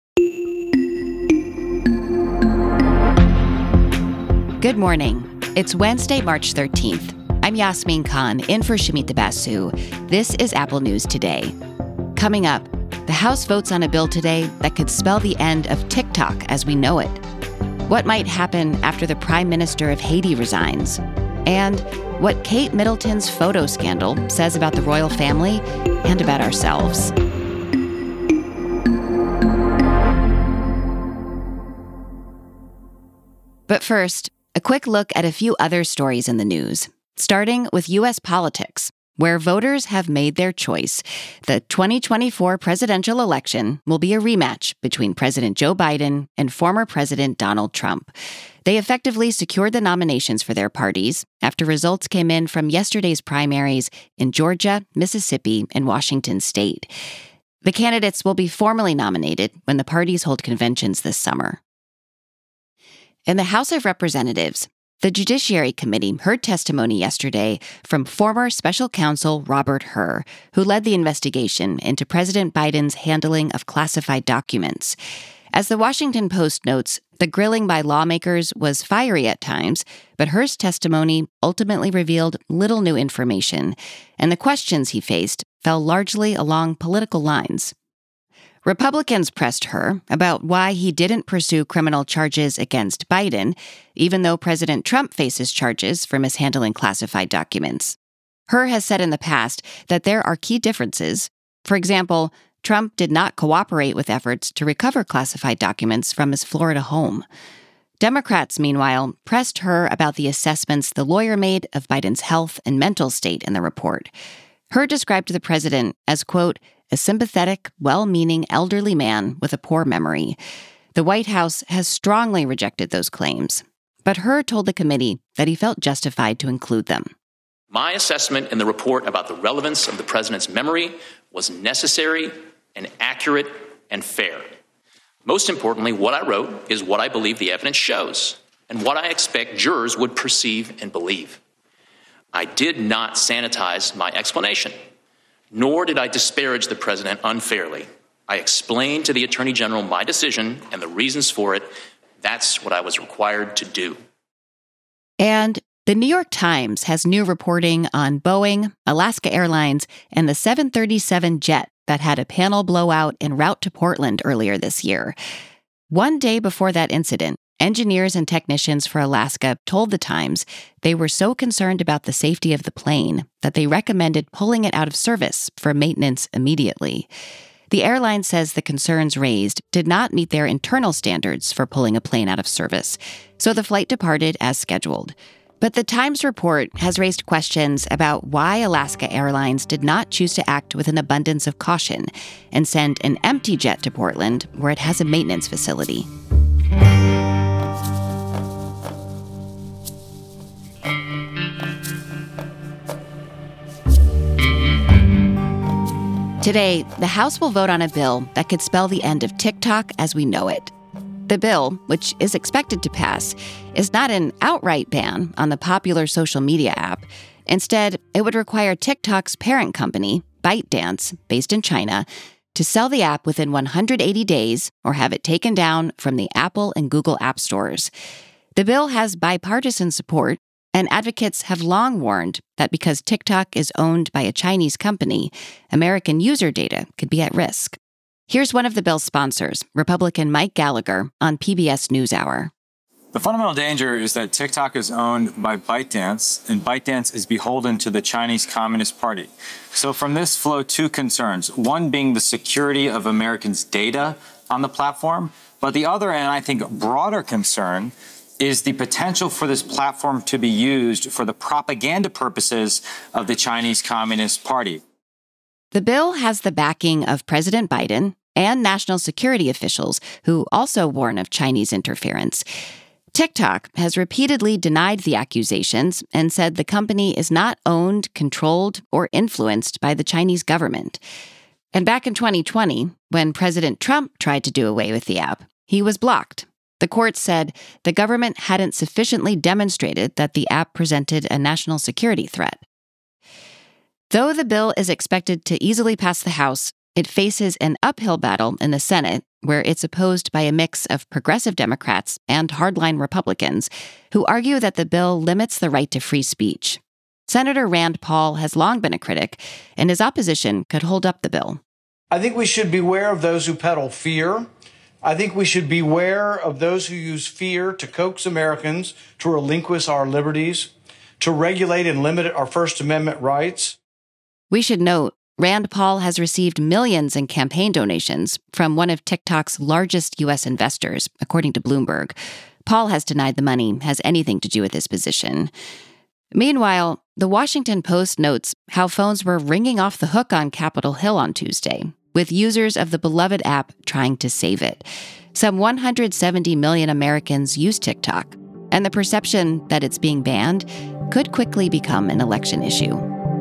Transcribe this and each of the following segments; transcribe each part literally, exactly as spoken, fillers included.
Good morning. It's Wednesday, March thirteenth. I'm Yasmin Khan, in for Shamita Basu. This is Apple News Today. Coming up, the House votes on a bill today that could spell the end of TikTok as we know it. What might happen after the Prime Minister of Haiti resigns? And what Kate Middleton's photo scandal says about the royal family and about ourselves. But first, a quick look at a few other stories in the news, starting with U S politics, where voters have made their choice. The twenty twenty-four presidential election will be a rematch between President Joe Biden and former President Donald Trump. They effectively secured the nominations for their parties after results came in from yesterday's primaries in Georgia, Mississippi, and Washington state. The candidates will be formally nominated when the parties hold conventions this summer. In the House of Representatives, the Judiciary Committee heard testimony yesterday from former Special Counsel Robert Hur, who led the investigation into President Biden's handling of classified documents. As the Washington Post notes, the grilling by lawmakers was fiery at times, but Hur's testimony ultimately revealed little new information, and the questions he faced fell largely along political lines. Republicans pressed Hur about why he didn't pursue criminal charges against Biden, even though President Trump faces charges for mishandling classified documents. Hur has said in the past that there are key differences. For example, Trump did not cooperate with efforts to recover classified documents from his Florida home. Democrats, meanwhile, pressed Hur about the assessments the lawyer made of Biden's health and mental state in the report. Hur described the president as, quote, a sympathetic, well-meaning elderly man with a poor memory. The White House has strongly rejected those claims, but Hur told the committee that he felt justified to include them. My assessment in the report about the relevance of the president's memory was necessary and accurate and fair. Most importantly, what I wrote is what I believe the evidence shows and what I expect jurors would perceive and believe. I did not sanitize my explanation, nor did I disparage the president unfairly. I explained to the Attorney General my decision and the reasons for it. That's what I was required to do. And the New York Times has new reporting on Boeing, Alaska Airlines, and the seven thirty-seven jet that had a panel blowout en route to Portland earlier this year. One day before that incident, engineers and technicians for Alaska told the Times they were so concerned about the safety of the plane that they recommended pulling it out of service for maintenance immediately. The airline says the concerns raised did not meet their internal standards for pulling a plane out of service, so the flight departed as scheduled. But the Times report has raised questions about why Alaska Airlines did not choose to act with an abundance of caution and send an empty jet to Portland, where it has a maintenance facility. Today, the House will vote on a bill that could spell the end of TikTok as we know it. The bill, which is expected to pass, is not an outright ban on the popular social media app. Instead, it would require TikTok's parent company, ByteDance, based in China, to sell the app within one hundred eighty days or have it taken down from the Apple and Google app stores. The bill has bipartisan support, and advocates have long warned that because TikTok is owned by a Chinese company, American user data could be at risk. Here's one of the bill's sponsors, Republican Mike Gallagher, on P B S NewsHour. The fundamental danger is that TikTok is owned by ByteDance, and ByteDance is beholden to the Chinese Communist Party. So from this flow two concerns, one being the security of Americans' data on the platform, but the other, and I think broader concern, is the potential for this platform to be used for the propaganda purposes of the Chinese Communist Party. The bill has the backing of President Biden and national security officials who also warn of Chinese interference. TikTok has repeatedly denied the accusations and said the company is not owned, controlled, or influenced by the Chinese government. And back in twenty twenty, when President Trump tried to do away with the app, he was blocked. The court said the government hadn't sufficiently demonstrated that the app presented a national security threat. Though the bill is expected to easily pass the House, it faces an uphill battle in the Senate where it's opposed by a mix of progressive Democrats and hardline Republicans who argue that the bill limits the right to free speech. Senator Rand Paul has long been a critic, and his opposition could hold up the bill. I think we should beware of those who peddle fear. I think we should beware of those who use fear to coax Americans to relinquish our liberties, to regulate and limit our First Amendment rights. We should note, Rand Paul has received millions in campaign donations from one of TikTok's largest U S investors, according to Bloomberg. Paul has denied the money has anything to do with his position. Meanwhile, The Washington Post notes how phones were ringing off the hook on Capitol Hill on Tuesday, with users of the beloved app trying to save it. Some one hundred seventy million Americans use TikTok, and the perception that it's being banned could quickly become an election issue.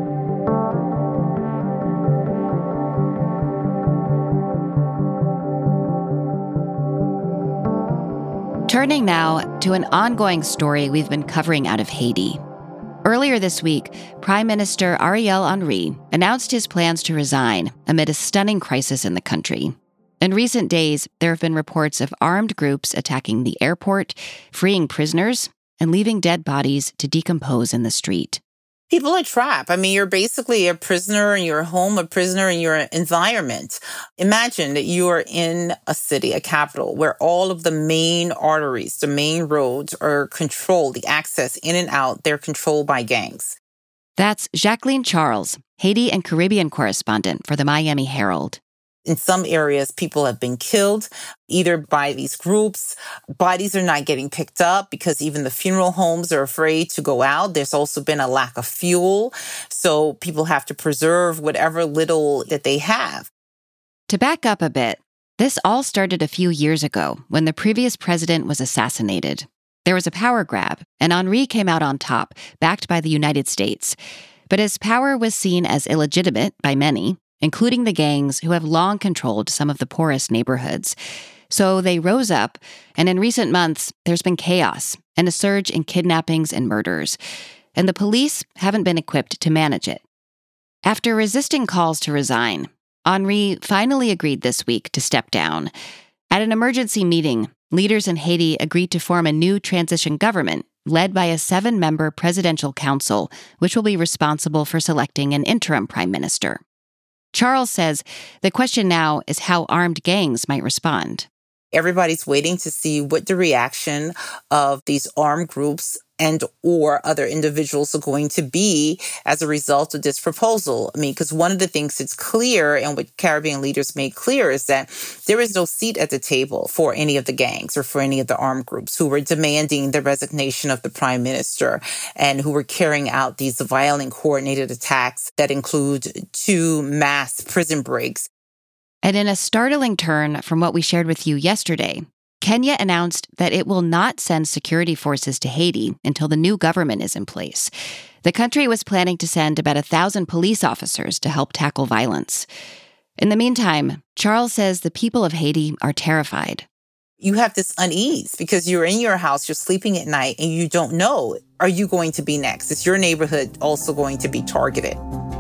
Turning now to an ongoing story we've been covering out of Haiti. Earlier this week, Prime Minister Ariel Henry announced his plans to resign amid a stunning crisis in the country. In recent days, there have been reports of armed groups attacking the airport, freeing prisoners, and leaving dead bodies to decompose in the street. People are trapped. I mean, you're basically a prisoner in your home, a prisoner in your environment. Imagine that you are in a city, a capital, where all of the main arteries, the main roads are controlled, the access in and out, they're controlled by gangs. That's Jacqueline Charles, Haiti and Caribbean correspondent for the Miami Herald. In some areas, people have been killed, either by these groups. Bodies are not getting picked up because even the funeral homes are afraid to go out. There's also been a lack of fuel, so people have to preserve whatever little that they have. To back up a bit, this all started a few years ago when the previous president was assassinated. There was a power grab, and Henry came out on top, backed by the United States. But his power was seen as illegitimate by many, including the gangs who have long controlled some of the poorest neighborhoods. So they rose up, and in recent months, there's been chaos and a surge in kidnappings and murders, and the police haven't been equipped to manage it. After resisting calls to resign, Henry finally agreed this week to step down. At an emergency meeting, leaders in Haiti agreed to form a new transition government led by a seven-member presidential council, which will be responsible for selecting an interim prime minister. Charles says the question now is how armed gangs might respond. Everybody's waiting to see what the reaction of these armed groups and or other individuals are going to be as a result of this proposal. I mean, because one of the things that's clear and what Caribbean leaders made clear is that there is no seat at the table for any of the gangs or for any of the armed groups who were demanding the resignation of the prime minister and who were carrying out these violent coordinated attacks that include two mass prison breaks. And in a startling turn from what we shared with you yesterday, Kenya announced that it will not send security forces to Haiti until the new government is in place. The country was planning to send about a thousand police officers to help tackle violence. In the meantime, Charles says the people of Haiti are terrified. You have this unease because you're in your house, you're sleeping at night, and you don't know, are you going to be next? Is your neighborhood also going to be targeted?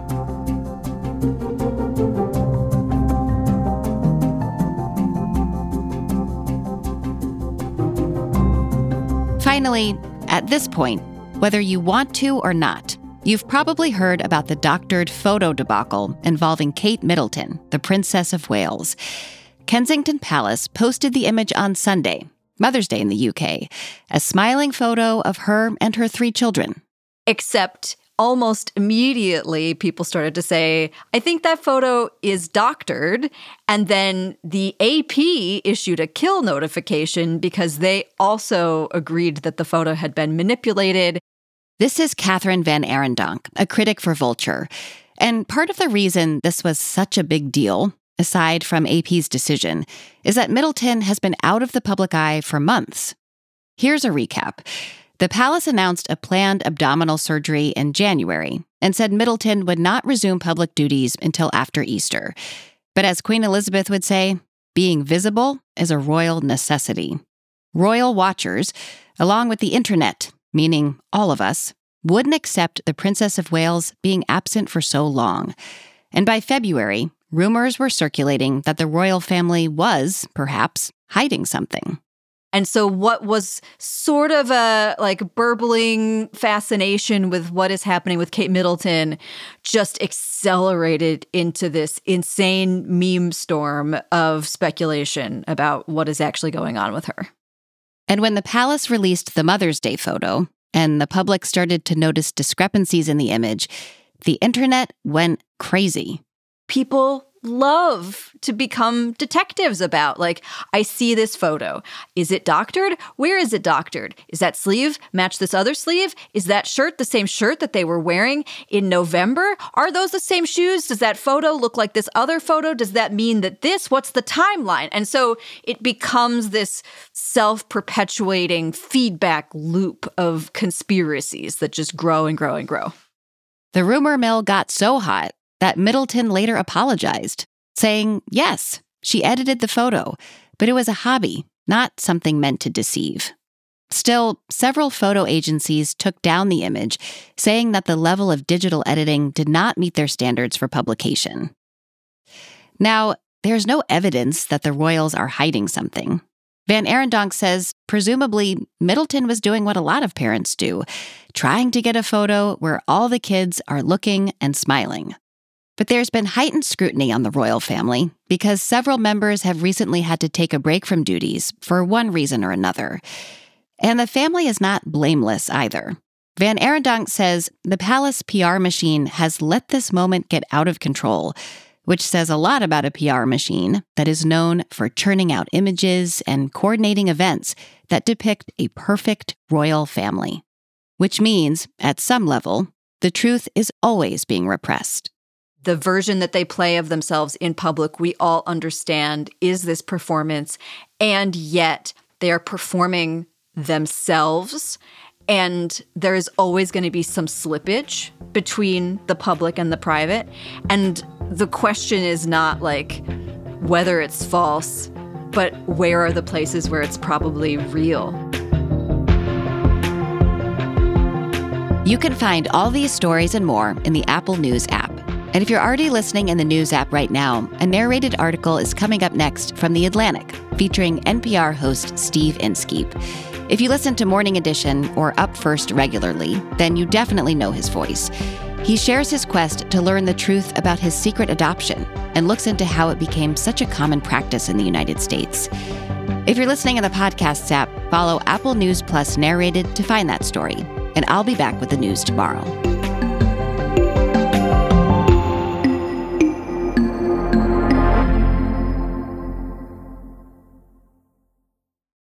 Finally, at this point, whether you want to or not, you've probably heard about the doctored photo debacle involving Kate Middleton, the Princess of Wales. Kensington Palace posted the image on Sunday, Mother's Day in the U K, a smiling photo of her and her three children. Except almost immediately, people started to say, I think that photo is doctored. And then the A P issued a kill notification because they also agreed that the photo had been manipulated. This is Catherine Van Arendonk, a critic for Vulture. And part of the reason this was such a big deal, aside from A P's decision, is that Middleton has been out of the public eye for months. Here's a recap. The palace announced a planned abdominal surgery in January and said Middleton would not resume public duties until after Easter. But as Queen Elizabeth would say, being visible is a royal necessity. Royal watchers, along with the internet, meaning all of us, wouldn't accept the Princess of Wales being absent for so long. And by February, rumors were circulating that the royal family was, perhaps, hiding something. And so what was sort of a like burbling fascination with what is happening with Kate Middleton just accelerated into this insane meme storm of speculation about what is actually going on with her. And when the palace released the Mother's Day photo and the public started to notice discrepancies in the image, the internet went crazy. People love to become detectives about, like, I see this photo. Is it doctored? Where is it doctored? Is that sleeve match this other sleeve? Is that shirt the same shirt that they were wearing in November? Are those the same shoes? Does that photo look like this other photo? Does that mean that this? What's the timeline? And so it becomes this self-perpetuating feedback loop of conspiracies that just grow and grow and grow. The rumor mill got so hot that Middleton later apologized, saying, yes, she edited the photo, but it was a hobby, not something meant to deceive. Still, several photo agencies took down the image, saying that the level of digital editing did not meet their standards for publication. Now, there's no evidence that the royals are hiding something. Van Arendonk says, presumably, Middleton was doing what a lot of parents do, trying to get a photo where all the kids are looking and smiling. But there's been heightened scrutiny on the royal family because several members have recently had to take a break from duties for one reason or another. And the family is not blameless either. Van Arendonk says the palace P R machine has let this moment get out of control, which says a lot about a P R machine that is known for churning out images and coordinating events that depict a perfect royal family. Which means, at some level, the truth is always being repressed. The version that they play of themselves in public, we all understand, is this performance, and yet they are performing themselves, and there is always going to be some slippage between the public and the private. And the question is not like whether it's false, but where are the places where it's probably real? You can find all these stories and more in the Apple News app. And if you're already listening in the News app right now, a narrated article is coming up next from The Atlantic, featuring N P R host Steve Inskeep. If you listen to Morning Edition or Up First regularly, then you definitely know his voice. He shares his quest to learn the truth about his secret adoption and looks into how it became such a common practice in the United States. If you're listening in the Podcasts app, follow Apple News Plus Narrated to find that story. And I'll be back with the news tomorrow.